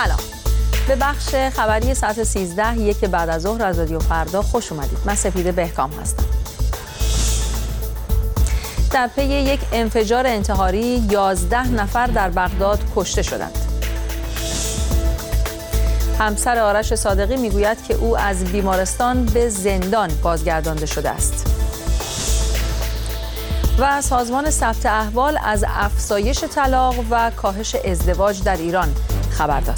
سلام. به بخش خبری ساعت 13 یک بعد از ظهر از رادیو فردا خوش اومدید. من سپیده بهکام هستم. در پی یک انفجار انتحاری 11 نفر در بغداد کشته شدند. همسر آرش صادقی میگوید که او از بیمارستان به زندان بازگردانده شده است. و سازمان ثبت احوال از افزایش طلاق و کاهش ازدواج در ایران خبر داد.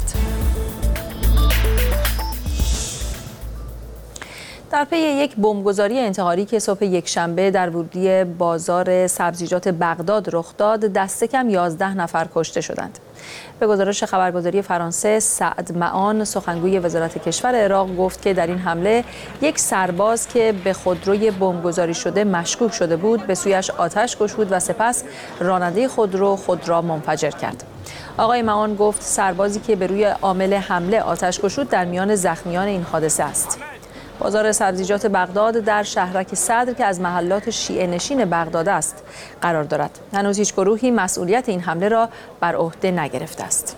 در پی یک بمبگذاری انتحاری که صبح یکشنبه در ورودی بازار سبزیجات بغداد رخ داد، دست کم 11 نفر کشته شدند. به گزارش خبرگزاری فرانسه، سعد معان سخنگوی وزارت کشور عراق گفت که در این حمله یک سرباز که به خودروی بمبگذاری شده مشکوک شده بود به سویش آتش گشود و سپس راننده خودرو خود را منفجر کرد. آقای معان گفت سربازی که به روی عامل حمله آتش گشود در میان زخمیان این حادثه است. بازار سبزیجات بغداد در شهرک صدر که از محلات شیعه نشین بغداد است قرار دارد. هنوز هیچ گروهی مسئولیت این حمله را بر عهده نگرفته است.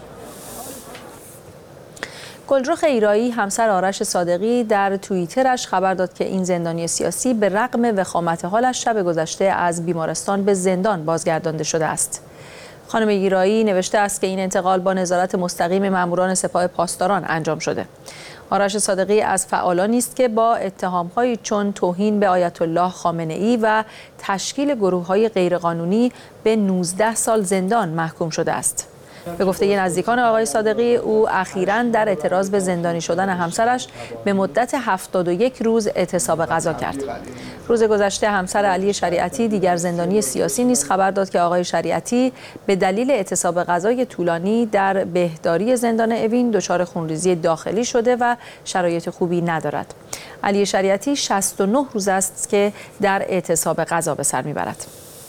گلرخ ایرایی همسر آرش صادقی در توییترش خبر داد که این زندانی سیاسی به رغم وخامت حالش شب گذشته از بیمارستان به زندان بازگردانده شده است. خانم ایرایی نوشته است که این انتقال با نظارت مستقیم ماموران سپاه پاسداران انجام شده. آرش صادقی از فعالانی است که با اتهام‌هایی چون توهین به آیت الله خامنه‌ای و تشکیل گروه‌های غیرقانونی به 19 سال زندان محکوم شده است. به گفته نزدیکان آقای صادقی، او اخیراً در اعتراض به زندانی شدن همسرش به مدت 71 روز اعتصاب غذا کرد. روز گذشته همسر علی شریعتی دیگر زندانی سیاسی نیز خبر داد که آقای شریعتی به دلیل اعتصاب غذای طولانی در بهداری زندان اوین دچار خونریزی داخلی شده و شرایط خوبی ندارد. علی شریعتی 69 روز است که در اعتصاب غذا به سر میبرد.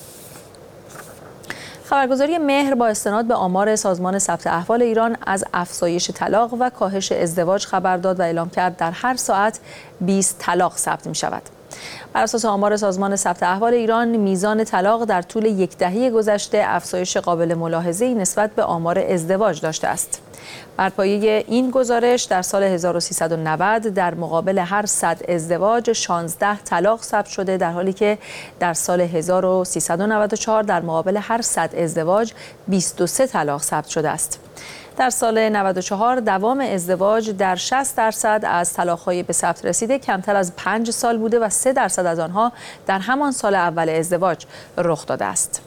خبرگزاری مهر با استناد به آمار سازمان ثبت احوال ایران از افزایش طلاق و کاهش ازدواج خبر داد و اعلام کرد در هر ساعت 20 طلاق ثبت می شود. بر اساس آمار سازمان ثبت احوال ایران، میزان طلاق در طول یک دهه گذشته افزایش قابل ملاحظه‌ای نسبت به آمار ازدواج داشته است. بر پایه این گزارش در سال 1390 در مقابل هر 100 ازدواج 16 طلاق ثبت شده، در حالی که در سال 1394 در مقابل هر 100 ازدواج 23 طلاق ثبت شده است. در سال 94 دوام ازدواج در 60% از طلاق‌های به ثبت رسیده کمتر از 5 سال بوده و 3% از آنها در همان سال اول ازدواج رخ داده است.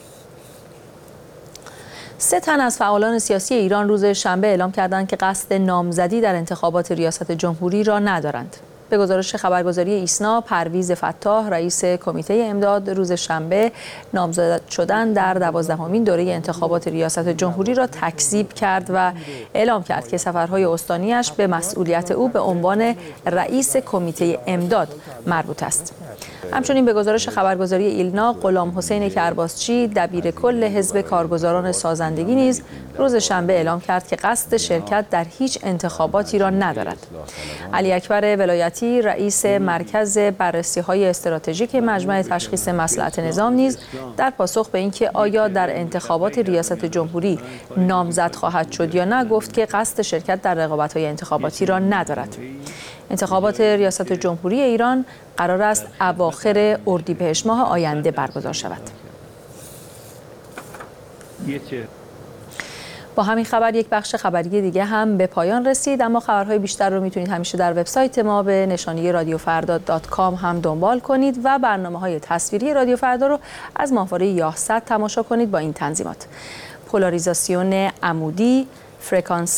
3 تن از فعالان سیاسی ایران روز شنبه اعلام کردند که قصد نامزدی در انتخابات ریاست جمهوری را ندارند. به گزارش خبرگزاری ایسنا، پرویز فتاح رئیس کمیته امداد روز شنبه نامزد شدن در 12مین دوره انتخابات ریاست جمهوری را تکذیب کرد و اعلام کرد که سفرهای استانیش به مسئولیت او به عنوان رئیس کمیته امداد مربوط است. همچنین به گزارش خبرگزاری ایلنا، غلام حسین کرباسچی دبیر کل حزب کارگزاران سازندگی نیز روز شنبه اعلام کرد که قصد شرکت در هیچ انتخاباتی را ندارد. علی اکبر ولایتی رئیس مرکز بررسی‌های استراتژیک مجمع تشخیص مصلحت نظام نیز در پاسخ به اینکه آیا در انتخابات ریاست جمهوری نامزد خواهد شد یا نه گفت که قصد شرکت در رقابت‌های انتخاباتی را ندارد. انتخابات ریاست جمهوری ایران قرار است اواخر اردیبهشت ماه آینده برگزار شود. با همین خبر یک بخش خبری دیگه هم به پایان رسید، اما خبرهای بیشتر رو میتونید همیشه در وبسایت ما به نشانی رادیوفردا.com هم دنبال کنید و برنامه‌های تصویری رادیو فردا رو از ماهواره یاهصد تماشا کنید با این تنظیمات: پولاریزاسیون عمودی، فرکانس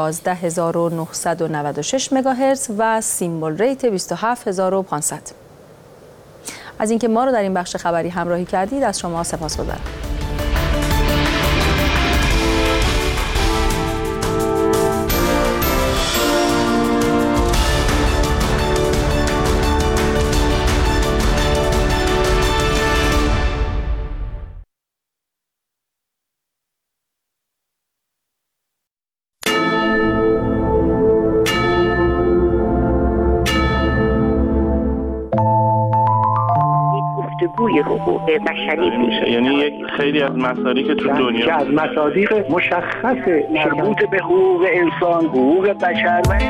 11996 مگاهرتز و سیمبل ریت 27500. از اینکه ما رو در این بخش خبری همراهی کردید از شما سپاسگزارم. گفتگوی حقوق بشری میشه. یعنی یک خیلی از مسائلی که تو دنیا که از مصادیق مشخص مربوط به حقوق انسان، حقوق بشر و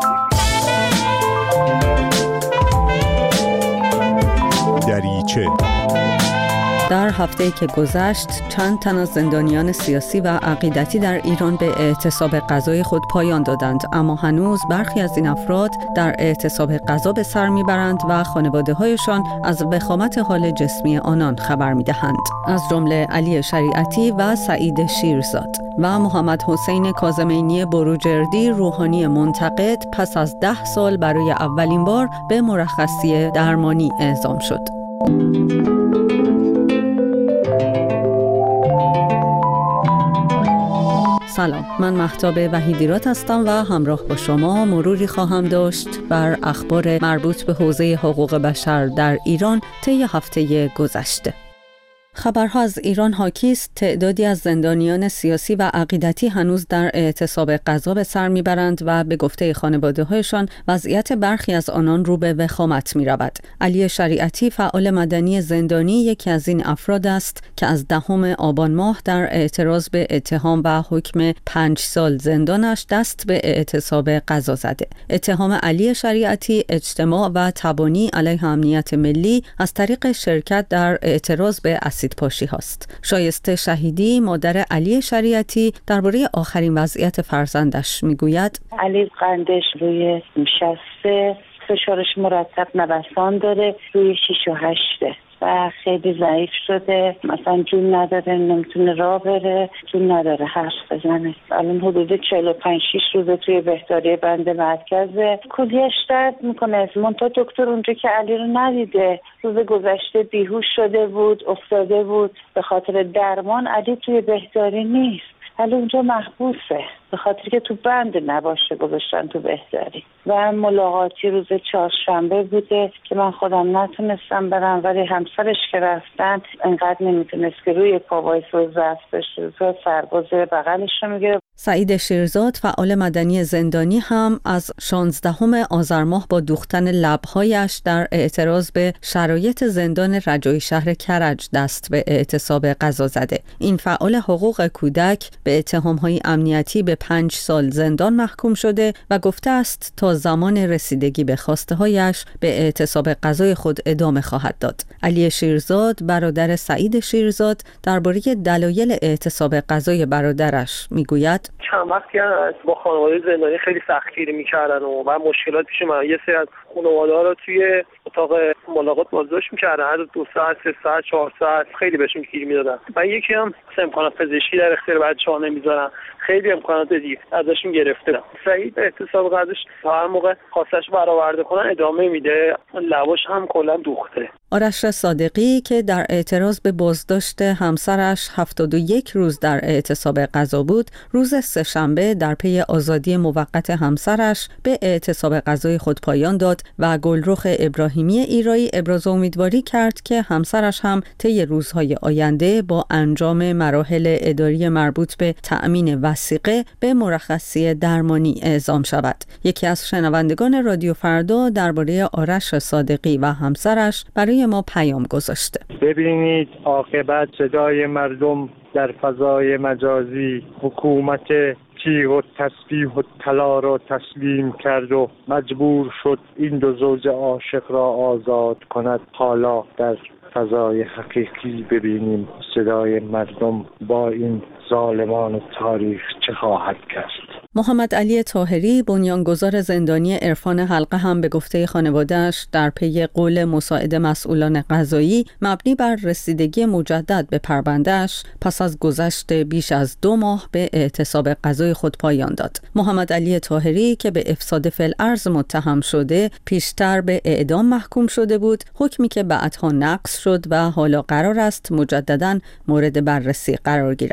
دریچه. در هفته‌ای که گذشت چند تن از زندانیان سیاسی و عقیدتی در ایران به اعتصاب غذای خود پایان دادند، اما هنوز برخی از این افراد در اعتصاب غذا به سر میبرند و خانواده‌هایشان از وخامت حال جسمی آنان خبر میدهند. از جمله علی شریعتی و سعید شیرزاد و محمد حسین کاظمینی بروجردی روحانی منتقد پس از 10 سال برای اولین بار به مرخصی درمانی اعزام شد. سلام، من مهتاب وحیدیرات هستم و همراه با شما مروری خواهم داشت بر اخبار مربوط به حوزه حقوق بشر در ایران طی هفته گذشته. خبرها از ایران حاکی است تعدادی از زندانیان سیاسی و عقیدتی هنوز در اعتصاب غذا به سر میبرند و به گفته خانواده‌هایشان وضعیت برخی از آنان رو به وخامت میرود. علی شریعتی فعال مدنی زندانی یکی از این افراد است که از 10 آبان ماه در اعتراض به اتهام و حکم 5 سال زندانش دست به اعتصاب غذا زده. اتهام علی شریعتی اجتماع و تبانی علیه امنیت ملی از طریق شرکت در اعتراض به پاشی هاست. شایسته شهیدی مادر علی شریعتی درباره آخرین وضعیت فرزندش میگوید: علی قندش روی 60، فشارش مرتب نوسان داره، روی 6 و 8 و خیلی ضعیف شده، مثلا جون نداره، نمیتونه راه بره، جون نداره حرف بزنه. الان حدود 45-6 روزه توی بهداری بند مرکزه. کلیه‌اش درد میکنه. از منتها دکتر اونجا که علی رو ندیده، روز گذشته بیهوش شده بود، افتاده بود. به خاطر درمان علی توی بهداری نیست، علی اونجا محبوسه، به خاطر که تو بند نباشه گذاشتن تو بهداری. و ملاقاتی روز 4شنبه بوده که من خودم نتونستم برم، ولی همسرش که رفتن انقدر نمیتونست که روی پا وایسه و ضعف داشته، سرباز بغلش رو میگیره. سعید شیرزاد فعال مدنی زندانی هم از 16 آذر ماه با دوختن لب‌هایش در اعتراض به شرایط زندان رجایی شهر کرج دست به اعتصاب غذا زده. این فعال حقوق کودک به اتهام‌های امنیتی به 5 سال زندان محکوم شده و گفته است تا زمان رسیدگی به خواسته‌هایش به اعتصاب غذای خود ادامه خواهد داد. علی شیرزاد برادر سعید شیرزاد درباره دلایل اعتصاب غذای برادرش میگوید: چند وقتی هست با خانواده زندانی خیلی سختگیری میکردن و مشکلات پیش من. یه سری از خانواده‌ها رو توی اتاق ملاقات بازداشت میکردن، هر 2 ساعت، 3 ساعت، 4 ساعت خیلی بهشون گیر میدادن. و یکی هم امکانات پزشکی در اختیار بچه‌ها نمیذارن، خیلی امکانات دیگه ازشون گرفتم. سعید اعتصاب غذاش هر موقع خواستش برآورده کنن ادامه میده، لباش هم کلا دوخته. آرش صادقی که در اعتراض به بازداشت همسرش 71 روز در اعتصاب غذا بود، روز سه‌شنبه در پی آزادی موقت همسرش به اعتصاب غذای خود پایان داد و گلرخ ابراهیمی ایرایی ابراز امیدواری کرد که همسرش هم طی روزهای آینده با انجام مراحل اداری مربوط به تأمین وثیقه به مرخصی درمانی اعزام شود. یکی از شنوندگان رادیو فردا درباره آرش صادقی و همسرش برای ما پیام گذاشته. ببینید عاقبت صدای مردم در فضای مجازی، حکومت تیغ و تسبیح و طلا را تسلیم کرد و مجبور شد این 2 زوج عاشق را آزاد کند. حالا در فضای حقیقی ببینیم صدای مردم با این ظالمان تاریخ چه خواهد کرد. محمد علی طاهری بنیانگذار زندانی عرفان حلقه هم به گفته خانواده‌اش در پی قول مساعد مسئولان قضایی مبنی بر رسیدگی مجدد به پرونده‌اش پس از گذشت بیش از 2 ماه به اعتصاب غذای خود پایان داد. محمد علی طاهری که به افساد فی‌الارض متهم شده پیشتر به اعدام محکوم شده بود، حکمی که بعدها نقض شد و حالا قرار است مجدداً مورد بررسی قرار گیرد.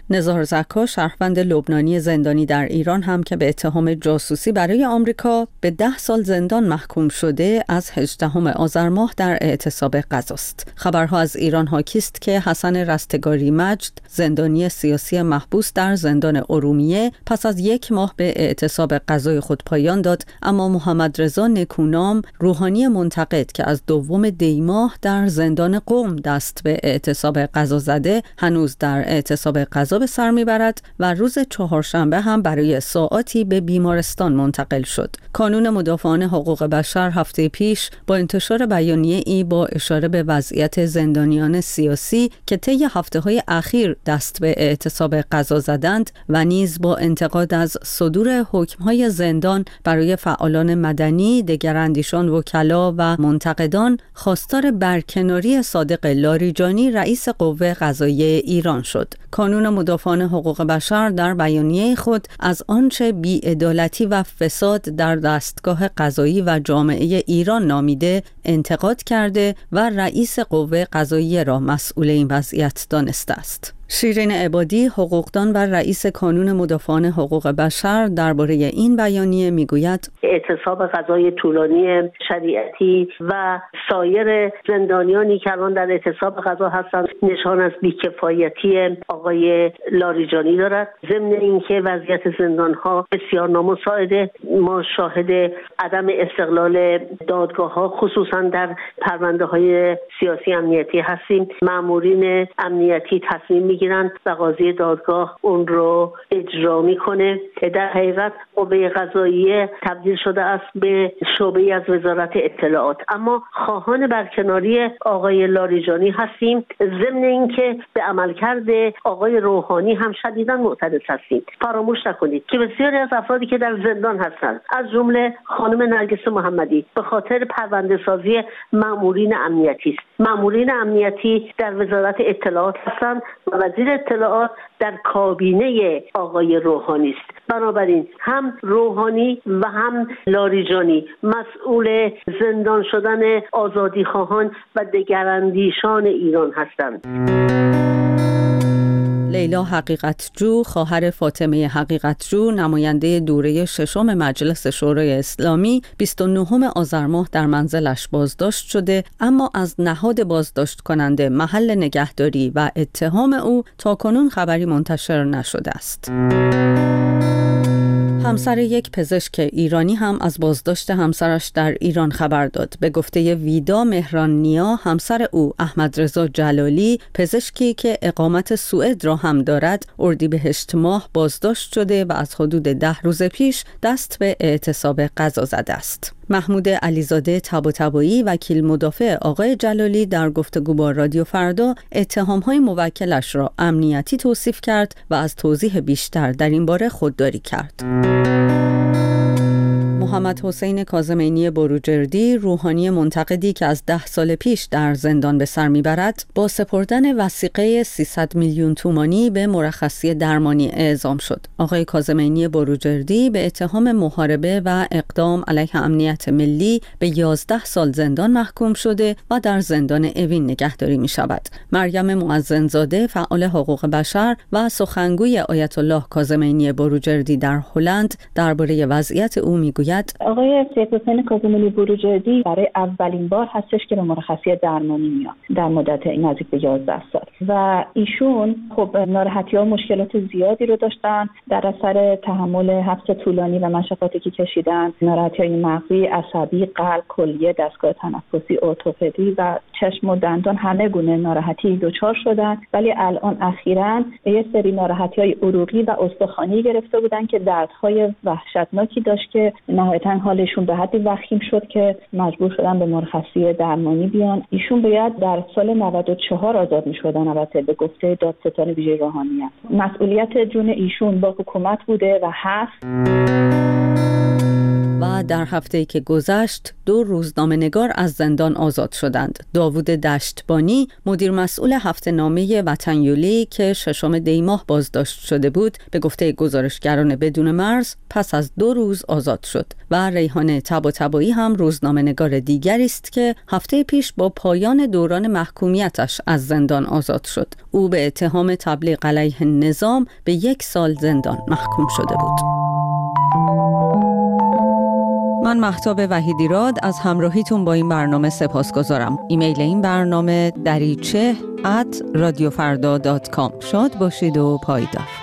نزار زکا، شهروند لبنانی زندانی در ایران هم که به اتهام جاسوسی برای آمریکا به 10 سال زندان محکوم شده، از 18 آذر ماه در اعتصاب غذاست. خبرها از ایران حاکی است که حسن رستگاری مجد، زندانی سیاسی محبوس در زندان ارومیه، پس از 1 ماه به اعتصاب غذای خود پایان داد، اما محمد رضا نکونام، روحانی منتقد که از 2 دی ماه در زندان قم دست به اعتصاب غذا زده، هنوز در اعتصاب غذا به سر میبرد و روز چهارشنبه هم برای ساعاتی به بیمارستان منتقل شد. کانون مدافعان حقوق بشر هفته پیش با انتشار بیانیه‌ای با اشاره به وضعیت زندانیان سیاسی که طی هفته‌های اخیر دست به اعتصاب غذا زدند و نیز با انتقاد از صدور حکم‌های زندان برای فعالان مدنی، دگراندیشان، وکلا و منتقدان، خواستار برکناری صادق لاریجانی رئیس قوه قضاییه ایران شد. کانون مدافعان حقوق بشر در بیانیه خود از آنچه بی‌عدالتی و فساد در دستگاه قضایی و جامعه ایران نامیده انتقاد کرده و رئیس قوه قضاییه را مسئول این وضعیت دانسته است. شیرین عبادی، حقوقدان و رئیس کانون مدافعان حقوق بشر، درباره این بیانیه میگوید: اعتصاب غذای طولانی شریعتی و سایر زندانیانی که الان در اعتصاب غذا هستند نشان از بی‌کفایتی آقای لاریجانی دارد. ضمن اینکه وضعیت زندان‌ها بسیار نامساعده، ما شاهد عدم استقلال دادگاه‌ها خصوصا در پرونده‌های سیاسی امنیتی هستیم. مامورین امنیتی تصمیم میگیرن و قاضی دادگاه اون رو اجرا میکنه. در حقیقت قوه قضاییه تبدیل شده است به شعبه‌ای از وزارت اطلاعات. اما خواهان برکناری آقای لاریجانی هستیم، ضمن اینکه به عملکرد آقای روحانی هم شدیداً معترض هستیم. فراموش نکنید که بسیاری از افرادی که در زندان هستند، از جمله خانم نرگس محمدی، به خاطر پرونده سازی مامورین امنیتی است. مامورین امنیتی در وزارت اطلاعات هستند و وزیر اطلاعات در کابینه آقای روحانی است. بنابراین هم روحانی و هم لاریجانی مسئول زندان شدن آزادیخواهان و دگراندیشان ایران هستند. لیلا حقیقتجو، خواهر فاطمه حقیقتجو، نماینده دوره 6 مجلس شورای اسلامی، 29 آذر ماه در منزلش بازداشت شده، اما از نهاد بازداشت کننده، محل نگهداری و اتهام او تاکنون خبری منتشر نشده است. همسر یک پزشک ایرانی هم از بازداشت همسرش در ایران خبر داد. به گفته ویدا مهران نیا، همسر او احمدرضا جلالی، پزشکی که اقامت سوئد را هم دارد، اردیبهشت ماه بازداشت شده و از حدود 10 روز پیش دست به اعتصاب غذا زده است. محمود علیزاده طباطبایی، وکیل مدافع آقای جلالی، در گفتگو با رادیو فردا اتهام‌های موکلش را امنیتی توصیف کرد و از توضیح بیشتر در این باره خودداری کرد. محمد حسین کاظمینی بروجردی، روحانی منتقدی که از 10 سال پیش در زندان به سر میبرد، با سپردن وثیقه 300 میلیون تومانی به مرخصی درمانی اعزام شد. آقای کاظمینی بروجردی به اتهام محاربه و اقدام علیه امنیت ملی به 11 سال زندان محکوم شده و در زندان اوین نگهداری می شود. مریم معزنزاده، فعال حقوق بشر و سخنگوی آیت الله کاظمینی بروجردی در هلند، درباره وضعیت او میگوید: آقای سید حسین کاظمینی بروجردی برای اولین بار هستش که به مرخصی درمانی میاد در مدت نزدیک به 11 سال و ایشون خب ناراحتی‌ها و مشکلات زیادی رو داشتن در اثر تحمل حبس طولانی و مشقاتی که کشیدن. ناراحتی‌های مغزی، عصبی، قلب، کلیه، دستگاه تنفسی، ارتوپدی و چشم و دندان، همه گونه ناراحتی دچار شدن. ولی الان اخیراً یه سری ناراحتی‌های عروقی و استخوانی گرفته بودن که دردهای وحشتناکی داشت که نهایتاً حالشون به حدی وخیم شد که مجبور شدن به مرخصی درمانی بیان. ایشون باید در سال 94 آزاد می‌شدن، البته به گفته دادستان ویژه روحانیت. مسئولیت جون ایشون با حکومت بوده و هست. و در هفته‌ای که گذشت 2 روزنامه‌نگار از زندان آزاد شدند. داوود دشتبانی، مدیر مسئول هفته‌نامه وطنیولی که 6 دی ماه بازداشت شده بود، به گفته گزارشگران بدون مرز پس از 2 روز آزاد شد و ریحانه طباطبایی هم روزنامه‌نگار دیگری است که هفته پیش با پایان دوران محکومیتش از زندان آزاد شد. او به اتهام تبلیغ علیه نظام به 1 سال زندان محکوم شده بود. من مهتاب وحیدیراد از همراهیتون با این برنامه سپاسگزارم. ایمیل این برنامه دریچه@radiofarda.com. شاد باشید و پایدار.